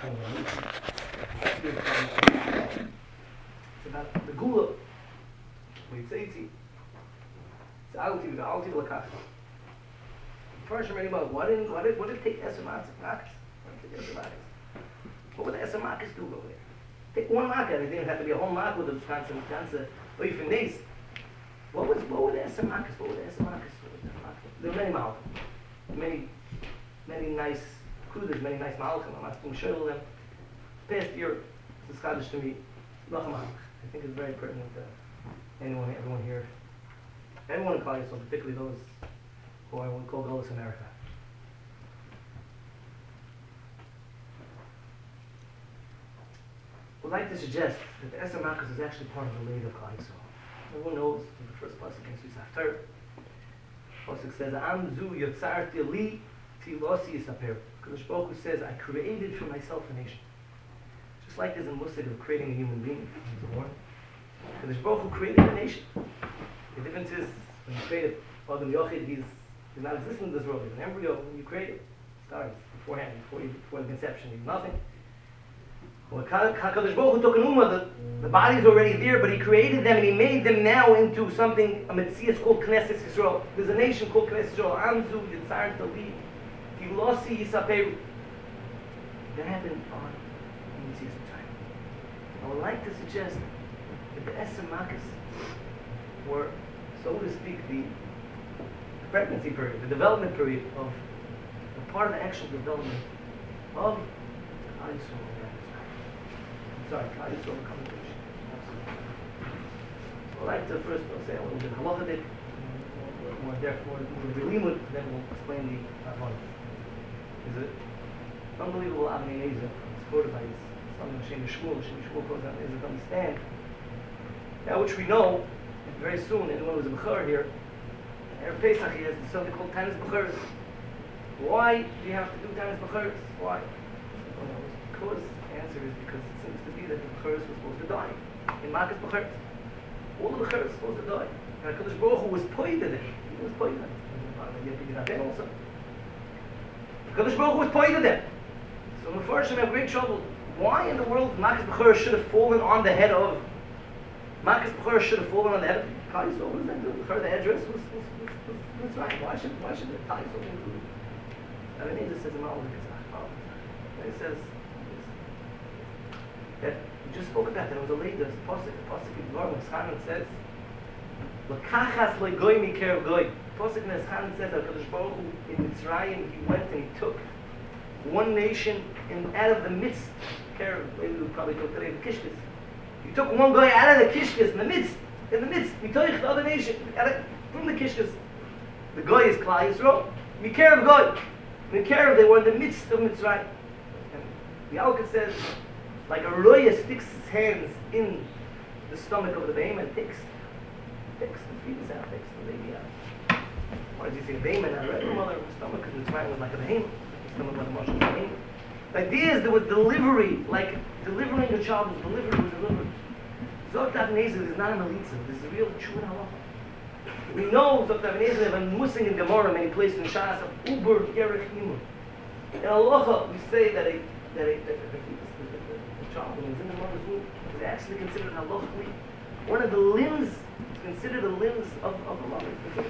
It's about the gula. It's alti l'kach. First, I'm reading about what did it take Esamakis? What would the Esamakis do over there? Take one mark, it didn't have to be a whole mark with the ganze oifen days. What were the Esamakis? There were many malachim, many nice kudas, many nice malachim. I'm asking to show them. Past year, the Scottish to me, I think it's very pertinent to everyone here, everyone in Klal Yisrael, particularly those who I would call Golos America. I'd like to suggest that the Eser Makos is actually part of the Leid of Klal Yisrael. Everyone knows in the first pasuk in Yisaf Torah, pasuk says, "Am zu yotzarti li tilosi yisaper." Kadosh Baruch Hu says, "I created for myself a nation." Just like there's a musig of creating a human being, he's born. Kadosh Baruch Hu created a nation. The difference is when you create Adam Yochid, he's not existent in this world. He's an embryo. When you create it, starts beforehand, before the conception, he's nothing. Well, HaKadosh Baruch Hu took an ummah, the body's already there, but he created them and he made them now into something, a Metzias called Knesset Yisrael. There's a nation called Knesset Yisrael. Amzu Yitzar Tali Tilosi Yisaperu. That happened on Metzias Mitzrayim. I would like to suggest that the Eser Makos were, so to speak, the pregnancy period, the development period of a part of the actual development of Klal Yisrael. Sorry, Klal Yisrael commentation. So I'd like to first say a little bit halachic, more limud, then we'll explain the Avon. Is it unbelievable Avnei Nezer? It's quoted by something Shem Shmuel. Shem Shmuel quotes Avnei Nezer to understand. Now, which we know very soon, anyone who's a Bechor here, Erev Pesach, he has something called Tanis Bechoros. Why do you have to do Tanis Bechoros? Why? Because the answer is because it seems to be that the Bechoros was supposed to die. In Makas Bechoros. All the Bechoros were supposed to die. And HaKadosh Baruch Hu was poided. He was poided. Also. HaKadosh Baruch Hu was poided them. So the first we have great trouble. Why in the world Makas Bechoros should have fallen on the head of Makas Bechoros should have fallen on the head of Klal Yisrael? What does that do? The address was right. Why should the Klal Yisrael include it? Avnei Nezer says in Ma'aleh it says that we just spoke about that. It was a lady, the Pasuk in Dvarim, Chanan says, "L'kachas le'goy mikerev goy." Pasuk in Chanan says that HaKadosh Baruch Hu in Mitzrayim, he went and he took one nation out of the midst. Maybe we probably took today the Kishkis. He took one guy out of the Kishkis in the midst. He took the other nation from the Kishkis. The guy is Klal Yisrael. Mikerev goy. Mikerev, they were in the midst of Mitzrayim. And the Alka says, like a roya sticks his hands in the stomach of the behemoth and takes the fetus out, takes the baby out. Why did you say behemoth? I read the mother of the stomach because Mitzrayim was like a behemoth. The stomach was a marshal behemoth. The idea is there was delivery, like delivering a child was delivered. Zot Avnei Nezer is not a melitza. This is a real true halacha. We know Zot Avnei Nezer have musing in Gemara many places in Shas of Uber Yerech Imur. In halacha we say that the child when he's in the mother's womb is actually considered halachically one of the limbs. It's considered the limbs of the mother.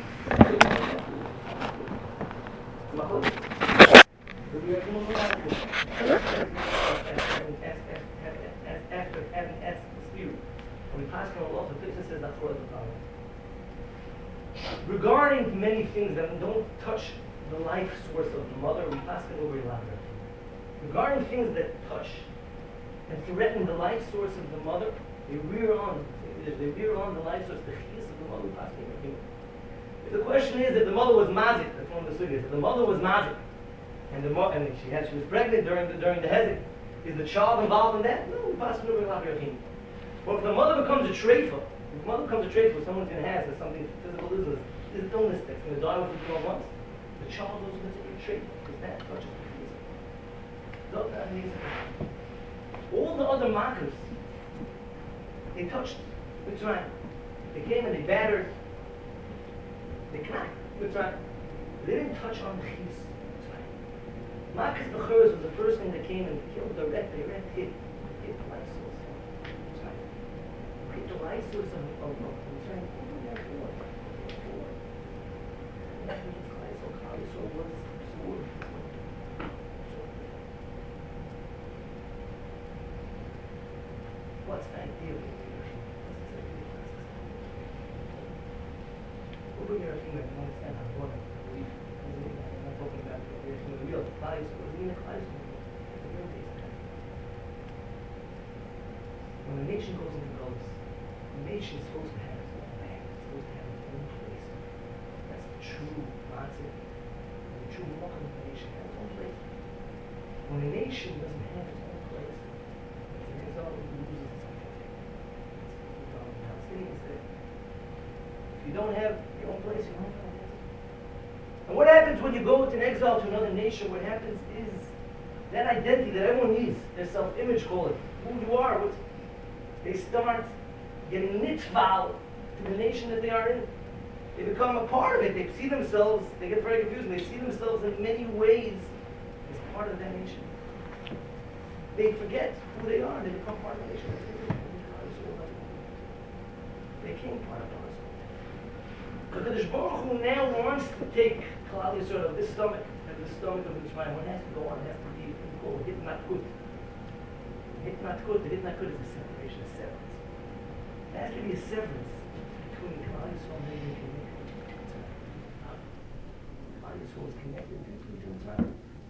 Regarding many things that don't touch the life source of the mother, we pass it over elaborate. Regarding things that touch and threaten the life source of the mother, they rear on the life source, the chiyus of the mother, we pass it over. If the question is if the mother was mazik, that's one of the sugyas. If the mother was mazik, and she was pregnant during the hezek, is the child involved in that? No, we pass it over elaborate. But if the mother becomes a treifa, someone's going to have something physical illness, is an illness that's going to die within 12 months, the child also considered a treifa, because that touches the fetus. All the other markers, they touched Mitzrayim. They came and they battered, they cracked Mitzrayim. They didn't touch on the chiyus Mitzrayim. Makas Bechuras was the first thing that came and killed directly, hit the life source. Hit the life source of Mitzrayim. What's the idea of it? Over here, I think I can understand how important belief is. I'm not talking about the real lives, but in the lives, it's a real case. When a nation goes into goals, a nation is supposed to have its own land, it's supposed to have its own place. That's the true concept. The true mark of a nation has its own place. When a nation doesn't have its own place, it's a result of loses its identity. That's what the Palestinians say. If you don't have your own place, you don't have an identity. And what happens when you go into an exile to another nation? What happens is that identity that everyone needs, their self-image, call it, who you are, they start getting nitval to the nation that they are in. They become a part of it. They see themselves, they get very confused, and they see themselves in many ways as part of that nation. They forget who they are. They become part of the nation. They became part of us. Because Baruch Hu now wants to take Klal Yisrael of this stomach, and the stomach of Mitzrayim. One has to go on, has to be called Hitnatkut. Hitnatkut, the Hitnatkut is a separation, a severance. There has to be a severance between Klal Yisrael and the connected to Mitzrayim. Klal Yisrael is connected deeply to Mitzrayim.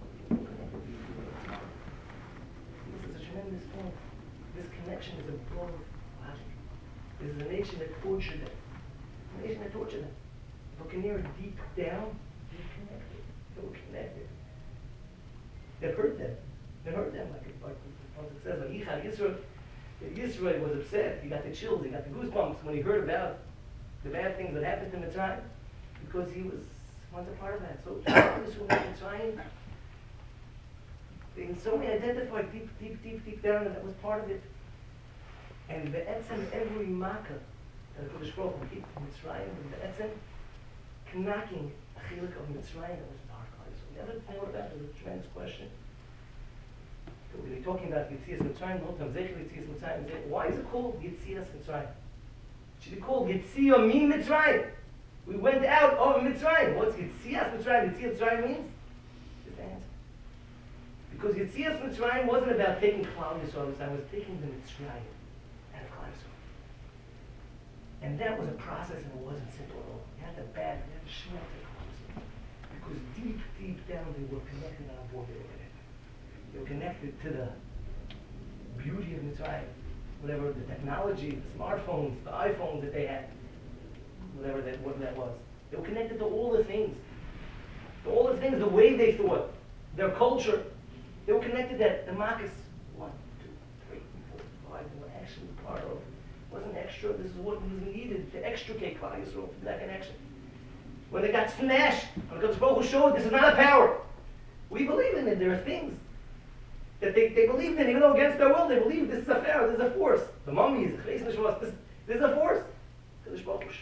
This is a tremendous point. This connection is above logic. This is a nation that tortured them. A nation that tortured them. But can hear deep down, they connected. They were connected. It hurt them. It hurt them, like the Prophet says, like Yisrael was upset. He got the chills, he got the goosebumps when he heard about the bad things that happened to Mitzrayim, because he was once a part of that. So Yisrael and Mitzrayim, they in some way identified deep down that was part of it. And the etzem, every makkah that the Kodesh Baruch Hu hit Mitzrayim, the etzem, knocking a chilik of Mitzrayim that was dark. So we never thought about it. It was a tremendous question. So we're talking about Yetzias Mitzrayim, the whole time, Zecher Yetzias Mitzrayim. Why is it called Yetzias Mitzrayim? It should be called Yetzia Mi Mitzrayim. We went out of Mitzrayim. What's Yetzias Mitzrayim? Yetzias Mitzrayim means? Just the answer. Because Yetzias Mitzrayim wasn't about taking Klal Yisrael, it was taking the Mitzrayim out of Klal Yisrael. And that was a process, and it wasn't simple at all. You had to smelt it. Because deep down they were connected on board. They were connected to the beauty of Mitzrayim. Whatever the technology, the smartphones, the iPhones that they had, whatever that was. They were connected to all the things. To all the things, the way they thought, their culture. They were connected that the Marcus 1, 2, 3, 4, 5, they were actually part of. It wasn't extra, this is what was needed to extricate Klal Yisrael from that connection. When they got smashed, when the Baruch Hu showed this is not a power. We believe in it. There are things that they believed in, even though against their will, they believe this is a power, this is a force. The mummies, this is a force. The Baruch Hu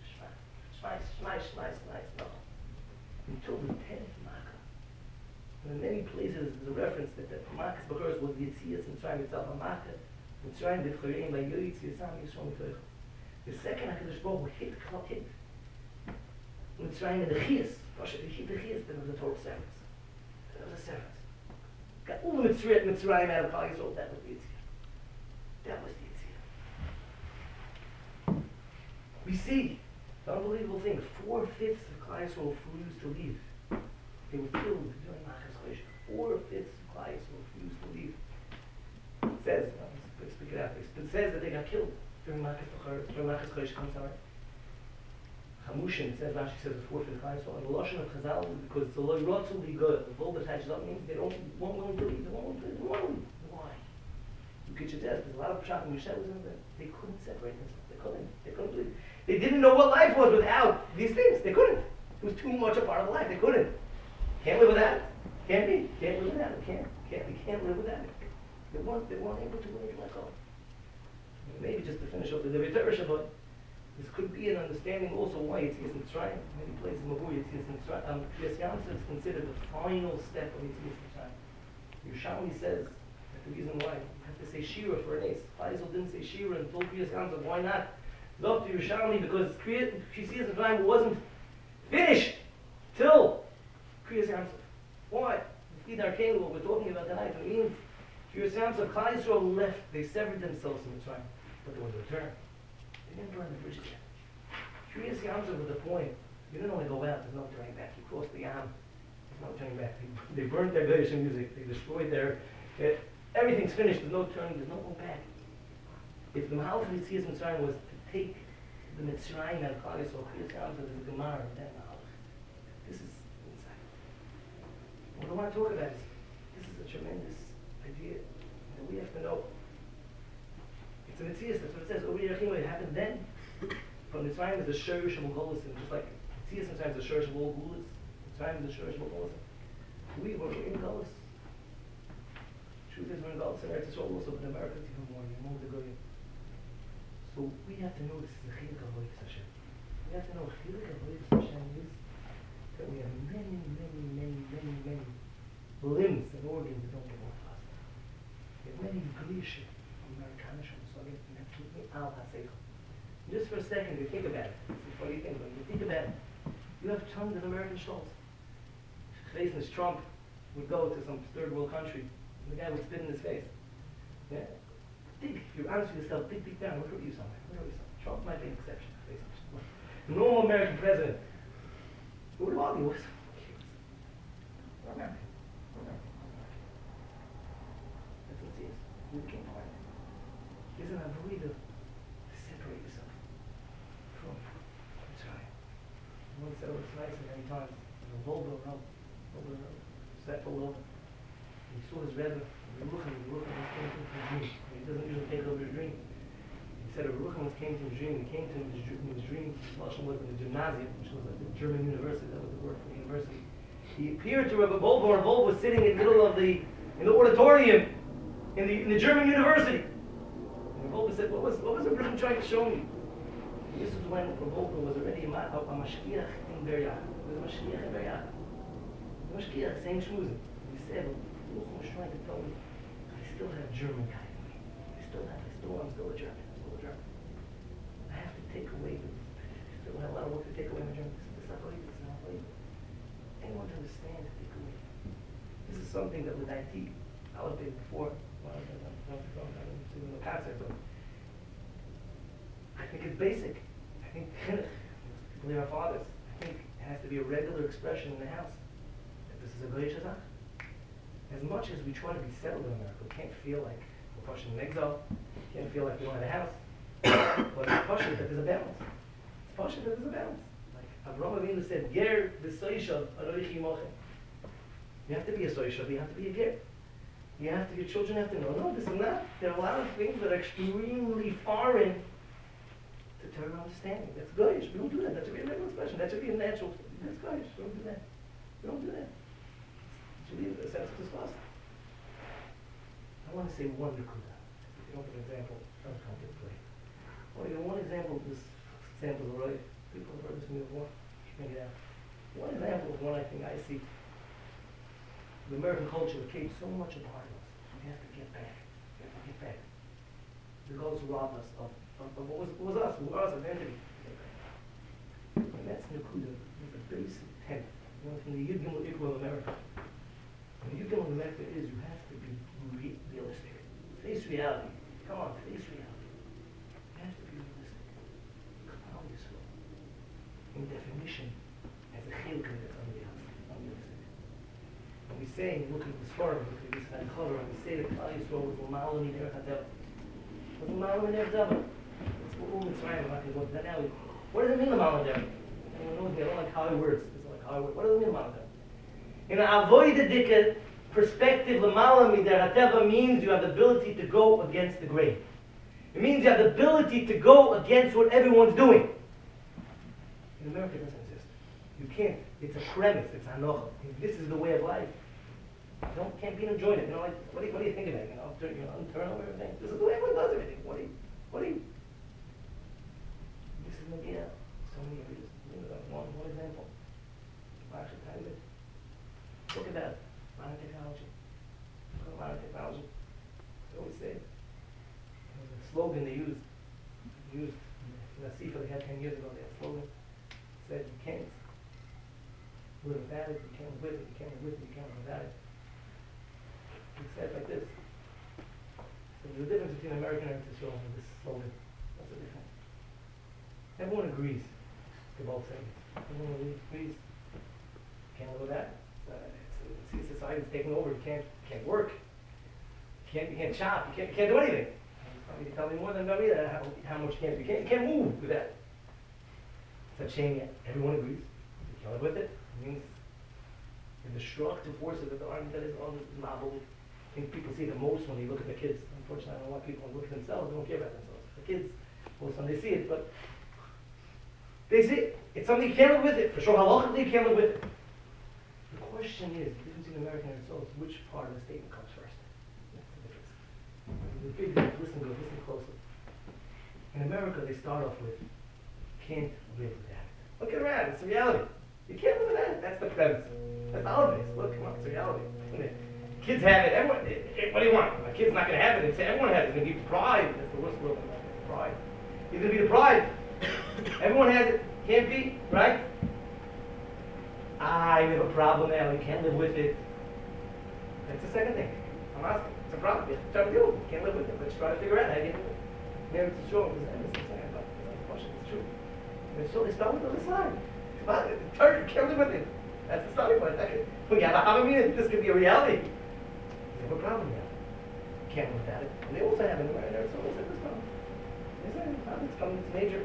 no. Until the 10th Makkah. In many places, there's a reference that the Makkah's Bechuras was the Yetzias Mitzrayim itself, a Makkah. Mitzrayim b'tchoreim by Yitziasam Yisrael Mitoich. The second HaKadosh Baruch Hu hit Mitzrayim in the Chias. He hit the Chias, then there was a total severance. There was a severance. Got all the Mitzrayim out of Klal Yisrael, that was the Yitzhak. That was the Yitzhak. We see the unbelievable thing, 4/5 of Klal Yisrael refused to leave. They were killed during Machas Chodesh. 4/5 of Klal Yisrael refused to leave. It says, let's speak it out. It says that they got killed during Machas Chodesh comes out. Chamushin, it says, Rashi says, the 4/5 of Klal Yisrael. And the Lashon of Chazal, because the Lo Yirotzu Li Good, the Vol attaches up means they weren't willing to leave. They weren't willing to leave. Why? You could suggest, there's a lot of Pshat and Mishnah was in there. They couldn't separate themselves. They couldn't believe. They didn't know what life was without these things. They couldn't. It was too much a part of life. They couldn't. Can't live without it. Can't be. Can't live without it. We can't live without it. They weren't able to really let go. Maybe just to finish off the Devar Torah Shabbat, This could be an understanding also why Yetzias Mitzrayim. Many places in Mavur, Yetzias Mitzrayim. Kriyas Yamsuf is considered the final step of Yetzias Mitzrayim. Yerushalmi says that the reason why you have to say Shira for an ace. Faisal didn't say Shira until Kriyas Yamsuf. Why not? It's up to Yerushalmi because Yetzias Mitzrayim wasn't finished till Kriyas Yamsuf. Why? Feed our king, what we're talking about tonight, it means Kriyas Yamsuf, Klal Yisrael left, they severed themselves from Mitzrayim, but there was a return. They didn't burn the bridges yet. Kriyas Yamsuf was the point. You didn't only go out, there's no turning back. You crossed the Yam, there's no turning back. They burnt their Goyish music, they destroyed their, everything's finished, there's no turning, there's no going back. If the Mahalach of Yetzias Mitzrayim was to take the Mitzrayim and Klal Yisrael, Kriyas Yamsuf is a Gemara, and then Mahalach. This is inside. What I want to talk about is, this is a tremendous idea that we have to know. It's a Metzias, that's what it says. Over here, it happened then. From Mitzrayim is the Shurish of Golisim, just like Metzias sometimes the Shurish of all Gulas. Mitzrayim is the Shurish of all Golisim. We were in Golis. Truth is, we're in Golis, and Eretz Yisrael also, but in America it's even more. You know the Goyim. So we have to know this is the Chiluk Avodas Hashem. We have to know Chiluk Avodas Hashem is that we have many limbs and organs that don't get off us. We have many Glisha from Americanish and so just for a second, you think about it. It's a funny thing, but you think about it. You have tons of American shults. Faceless Trump would go to some third world country, and the guy would spit in his face. Yeah? Think, if you're honest with yourself, think deep down, what hurt you somewhere? Trump might be an exception. The normal American president, who would argue with? We're American. That's what it is. We became part of it. Isn't that a way to separate yourself from Mitzrayim? One said it was nice many times. The Volvo Road, set pulled over. He saw his Rebbe, Rucham was came to him from a dream. He doesn't usually take over his dream. He said a Rucham came to him in a dream. He came to him in his dream. His Lashon was in the gymnasium, which was like the German university. That was the word for the university. He appeared to Rebbe Volvo, and Volvo was sitting in the middle of in the auditorium in the German university. And Volvo said, what was the Rucham trying to show me? And this was when Volvo was already a mashkiach in Beryach. He was a mashkiach in Beryach. The mashkiach saying shmuzim. He said, Rucham was trying to tell me, I still have German kind of me. I'm still a German. I have to take away, I still have a lot of work to take away my German. This is not believable, it's not believable. Anyone to understand, to take away. This is something that with IT, I was there before, I didn't see the concept, but I think it's basic. I think people are fathers. I think it has to be a regular expression in the house that this is a Goyish Hazak. As much as we try to be settled in America, we can't feel like we're pushing in exile, we can't feel like we don't have a house. But it's pushing that there's a balance. It's pushing that there's a balance. Like Avraham Avinu said, Ger v'soishav aroichi mochem. You have to be a soishav, you have to be a ger. Your children have to know, no, this is not. There are a lot of things that are extremely foreign to Torah understanding. That's Goyish. We don't do that. That should be a regular expression. That should be a natural. That's Goyish. We don't do that. We don't do that. It should be a sense of disgust. I want to say one Nakuda. If you don't have an example, don't come to play. Well, you know, one example of this example is right. People have heard this from me before. Bring it out. One example of one I think I see. The American culture became so much a part of us. We have to get back. We have to get back. The goals rob us of what was us, who was us, identity. And that's Nakuda, the basic tenet. You know, from the Yud Gimel Ikra of America. And the Yud Gimel of America is you have to be realistic. Face reality. Come on, face reality. You have to be realistic. Klal Yisrael, in definition, as a chiluk that's unrealistic. When we say, look at the Sforim, look at this cover, and we say that Klal Yisrael was l'ma'ala mid'er ha'teva. It was l'ma'ala mid'er ha'teva. It's what we're Mitzrayim, I'm not going to go to that now. What does it mean l'ma'ala mid'er? Anyone knows me, I don't like Holly words. What does it mean l'ma'ala mid'er? In an avoided perspective, l'ma'ala mid'er ha'teva means you have the ability to go against the grain. It means you have the ability to go against what everyone's doing. In America, it doesn't exist. You can't. It's a premise. It's hanocha. This is the way of life. You can't be enjoying it. You know, like, what do you think about it? Turn over everything. This is the way everyone does everything. What do you? This is is Nagia. So many areas. One example. Actually, tell you. Look at that. Modern technology. Look at modern technology. They always say, the slogan they used in the Sefer they had 10 years ago, they had a slogan, said, you can't live without it, you can't live with it, you can't live with it, you can't live without it. It said like this. So there's a difference between American and Israel and this slogan. What's the difference? Everyone agrees to both segments. Everyone agrees. Can't live with that. It's society that's taking over. You can't work. You can't shop. You can't do anything. You can tell me more than about me that how much you can't do. You can't move with that. It's a shame yet. Everyone agrees. You can't live with it. It means the destructive forces of the army that is on the novel. I think people see the most when they look at the kids. Unfortunately, I don't want people to look at themselves. They don't care about themselves. The kids, most of them, they see it, but they see it. It's something you can't live with it. For sure, halachically, you can't live with it. The question is, the difference between American and Israel is which part of the statement comes first. That's the difference. The big difference. Listen good. Listen closely. In America, they start off with, can't live without it. Look at around. It's a reality. You can't live without it. That's the premise. That's the holidays. Look, come on. It's a reality. Kids have it. Everyone. What do you want? My kid's not going to have it. Everyone has it. It's going to be pride. That's the worst word. Pride. He's going to be the pride. Everyone has it. Can't be, right? You have a problem now. You can't live with it. That's the second thing. I'm asking. It's a problem. You have to try to deal with it. You can't live with it. Let's try to figure out how you can live with it. Maybe it's true. It's true. And so they start with the other side. It's hard. You can't live with it. That's the starting point. When you have a Havamina, this could be a reality. You have a problem now. You can't live without it. And they also have it right there. So it's like this problem. It's coming. It's major.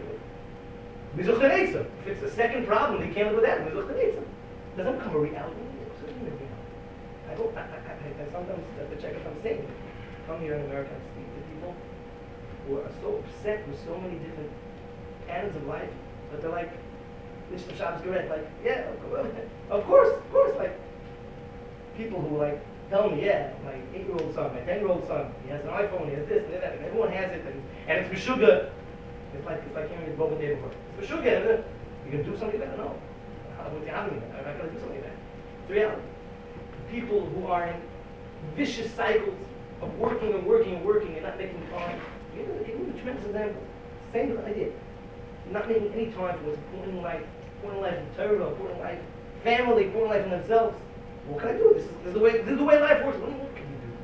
If it's the second problem, they can't live with that. It doesn't become a reality. I sometimes have to check if I'm saying. Come here in America and speak to people who are so upset with so many different ends of life, but they're like, Mr. Shabbos Gareth, like, yeah, of course, like, people who like tell me, yeah, my 8-year-old son, my 10-year-old son, he has an iPhone, he has this and that, and everyone has it, and it's Meshuggah. It's like hearing his Boba neighborhood. It's Meshuggah. You can do something about it? No. I'm not going to do something about it. It's reality. People who are in vicious cycles of working and not making time. Give me a tremendous example. Same idea. Not making any time for what's important in life in Torah, important in life, family, important in life in themselves. What can I do? This is the way life works. What can you do?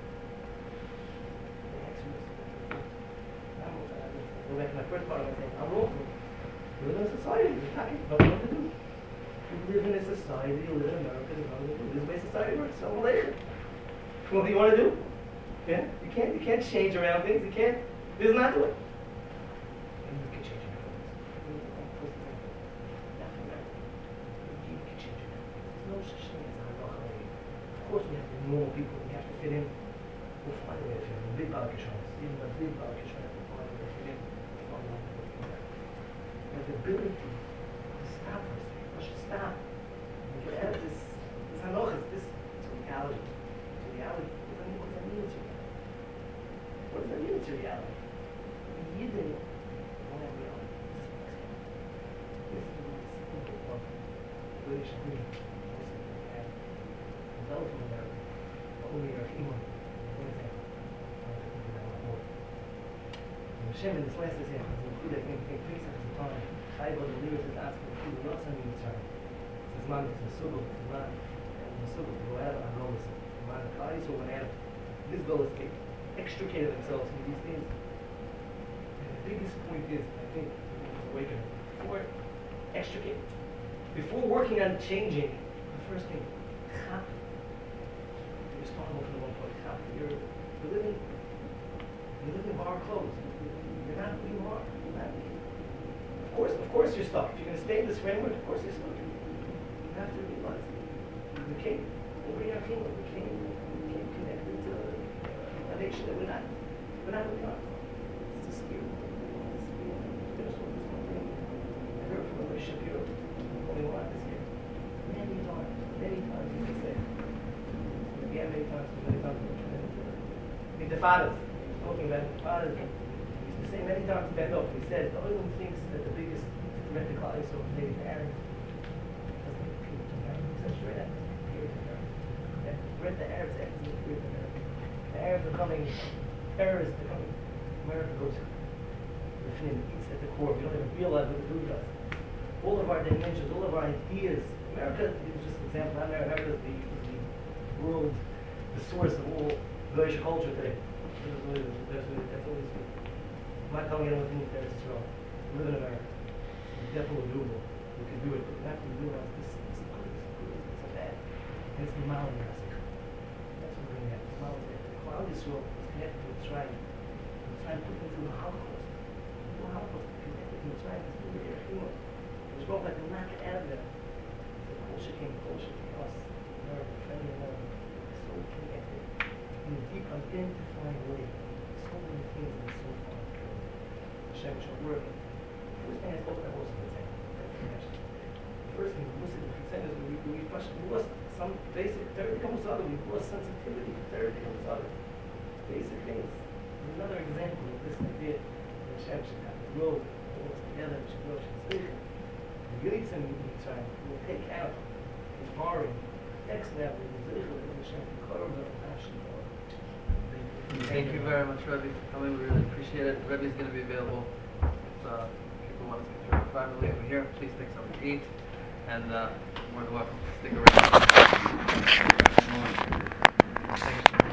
Go back to my first part of my thing. I'm wrong. We live in a society. We're talking about what to do. We live in a society. We live in America. This is the way society works. So what do you want to do? Yeah, you can't change around things. You can't. This is not do it. You can change around things. You can change around things. There's no such thing as halacha. Of course, we have to be normal people. We have to fit in. We'll find a way to fit in. Big balakishonis. Even the big balakishonis will find a way to fit in. We have the ability to stop for a second. Let's just stop. And get out of this halacha. This reality. Reality. What does that mean to you? What does that mean to reality? You didn't want to have reality. This is the simple of British Green. And developed from America. Only our human. For example. Hashem in this last example is included in 3 seconds of time. Chayva, the leaders is asking for the not sending return. It says, man, it's a subtle, it's man, and the subtle, to go out and roll this. Man, the guys who went out. This goal is to extricate themselves from these things. And the biggest point is, I think, awakening. Extricate. Before working on changing, the first thing, chap. You're responsible for the one point. Chap. You're living bar clothes. You're not who you are. Of course you're stuck. If you're going to stay in this framework, of course you're stuck. You have to realize we came over our kingdom. We came connected to a nation that we're not who we are. It's a spirit. There's one thing. I heard from the Shapiro, only one this year. Many times, he can say. Yeah, many times. The fathers, talking about the fathers. He used to say many times, Ben Doff, he said, the Olam thinks that the biggest read the Klal Yisrael today, the Arab doesn't appear to America. He said, sure, that doesn't appear to America. Read the Arabs, that doesn't appear to America. The Arabs are coming, terrorists are coming. America goes within, eats at the core. We don't even realize what it really does. All of our dimensions, all of our ideas. America is just an example. America is the world, the source of all Jewish culture today. That's always good. I'm not telling anyone to move to Eretz Yisrael. Live in America. It's definitely doable. We can do it, but we have to realize this is good, it's a bad. And it's the Mali Yasik. That's what we're going to have. The Mali Yasik. The Klal Yisrael is connected to Mitzrayim. Mitzrayim put them through the Holocaust. The Holocaust is connected to Mitzrayim. It's through the Yerachimah. It was wrong like to knock it out of there. The Kolsha came, us, America, friendly America. So connected in a deep, identifying way. So many things that are so far. Hashem shall work. First thing I spoke about was the thing. First thing, we lost some basic theoretical musada. We lost sensitivity to theoretical musada. Basic things. There's another example of this idea that Hashem should have to grow, all us together, should grow, should speak. The Yitzhak Mitzrayim will take out his barring, next level, the Zichel, and Hashem to cover the passion. Thank you very much, Rebbe, for coming. We really appreciate it. Rebbe is going to be available if people want to speak to him privately over here. Please take something to eat, and more than welcome to stick around. Thank you.